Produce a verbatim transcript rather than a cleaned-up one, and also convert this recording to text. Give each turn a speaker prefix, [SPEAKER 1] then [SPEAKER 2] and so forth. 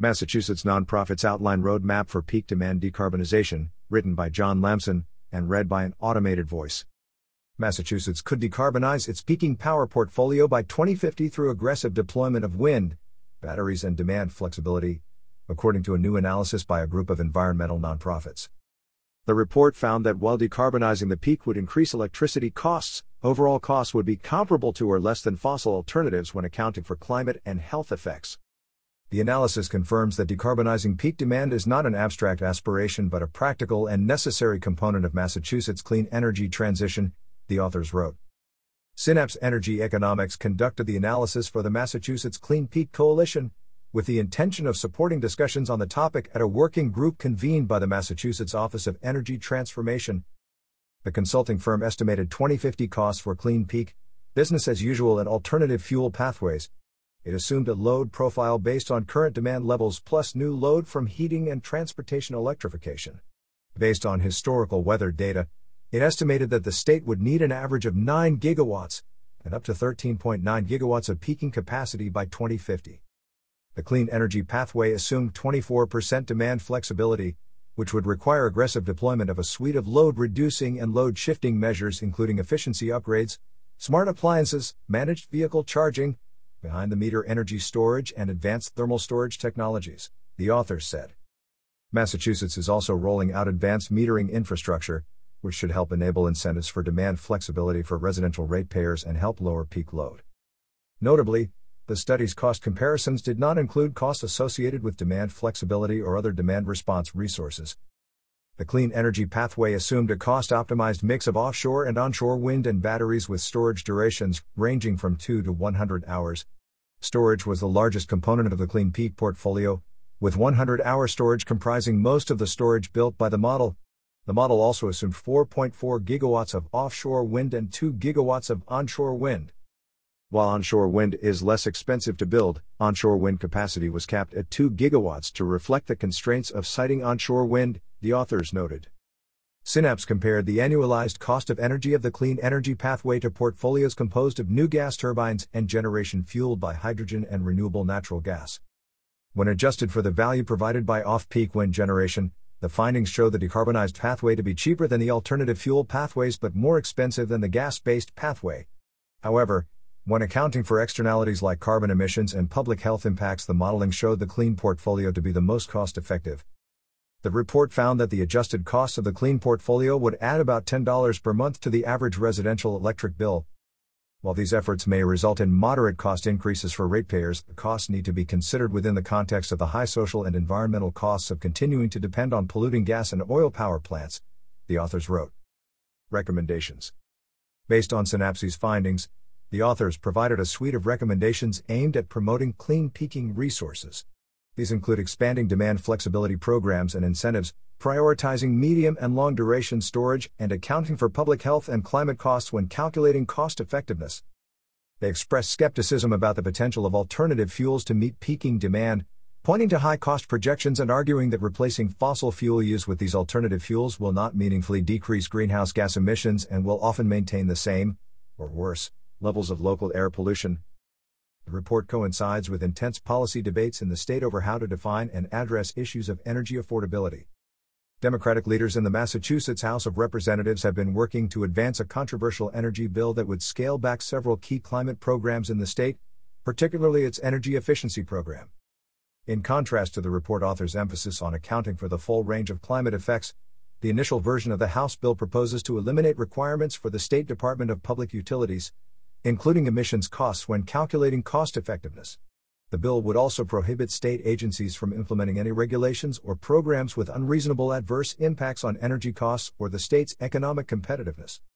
[SPEAKER 1] Massachusetts nonprofits outline roadmap for peak demand decarbonization, written by John Lamson, and read by an automated voice. Massachusetts could decarbonize its peaking power portfolio by twenty fifty through aggressive deployment of wind, batteries and demand flexibility, according to a new analysis by a group of environmental nonprofits. The report found that while decarbonizing the peak would increase electricity costs, overall costs would be comparable to or less than fossil alternatives when accounting for climate and health effects. The analysis confirms that decarbonizing peak demand is not an abstract aspiration but a practical and necessary component of Massachusetts' clean energy transition, the authors wrote. Synapse Energy Economics conducted the analysis for the Massachusetts Clean Peak Coalition, with the intention of supporting discussions on the topic at a working group convened by the Massachusetts Office of Energy Transformation. The consulting firm estimated twenty fifty costs for clean peak, business as usual and alternative fuel pathways. It assumed a load profile based on current demand levels plus new load from heating and transportation electrification. Based on historical weather data, it estimated that the state would need an average of nine gigawatts and up to thirteen point nine gigawatts of peaking capacity by twenty fifty. The clean energy pathway assumed twenty-four percent demand flexibility, which would require aggressive deployment of a suite of load-reducing and load-shifting measures including efficiency upgrades, smart appliances, managed vehicle charging, behind-the-meter energy storage and advanced thermal storage technologies, the authors said. Massachusetts is also rolling out advanced metering infrastructure, which should help enable incentives for demand flexibility for residential ratepayers and help lower peak load. Notably, the study's cost comparisons did not include costs associated with demand flexibility or other demand response resources. The clean energy pathway assumed a cost-optimized mix of offshore and onshore wind and batteries with storage durations ranging from two to one hundred hours. Storage was the largest component of the clean peak portfolio, with one hundred hour storage comprising most of the storage built by the model. The model also assumed four point four gigawatts of offshore wind and two gigawatts of onshore wind. While onshore wind is less expensive to build, onshore wind capacity was capped at two gigawatts to reflect the constraints of siting onshore wind, the authors noted. Synapse compared the annualized cost of energy of the clean energy pathway to portfolios composed of new gas turbines and generation fueled by hydrogen and renewable natural gas. When adjusted for the value provided by off-peak wind generation, the findings show the decarbonized pathway to be cheaper than the alternative fuel pathways but more expensive than the gas-based pathway. However, when accounting for externalities like carbon emissions and public health impacts, the modeling showed the clean portfolio to be the most cost-effective. The report found that the adjusted cost of the clean portfolio would add about ten dollars per month to the average residential electric bill. While these efforts may result in moderate cost increases for ratepayers, the costs need to be considered within the context of the high social and environmental costs of continuing to depend on polluting gas and oil power plants, the authors wrote. Recommendations. Based on Synapse's findings, the authors provided a suite of recommendations aimed at promoting clean peaking resources. These include expanding demand flexibility programs and incentives, prioritizing medium and long-duration storage, and accounting for public health and climate costs when calculating cost effectiveness. They expressed skepticism about the potential of alternative fuels to meet peaking demand, pointing to high cost projections and arguing that replacing fossil fuel use with these alternative fuels will not meaningfully decrease greenhouse gas emissions and will often maintain the same, or worse, levels of local air pollution. The report coincides with intense policy debates in the state over how to define and address issues of energy affordability. Democratic leaders in the Massachusetts House of Representatives have been working to advance a controversial energy bill that would scale back several key climate programs in the state, particularly its energy efficiency program. In contrast to the report authors' emphasis on accounting for the full range of climate effects, the initial version of the House bill proposes to eliminate requirements for the State Department of Public Utilities, including emissions costs when calculating cost effectiveness. The bill would also prohibit state agencies from implementing any regulations or programs with unreasonable adverse impacts on energy costs or the state's economic competitiveness.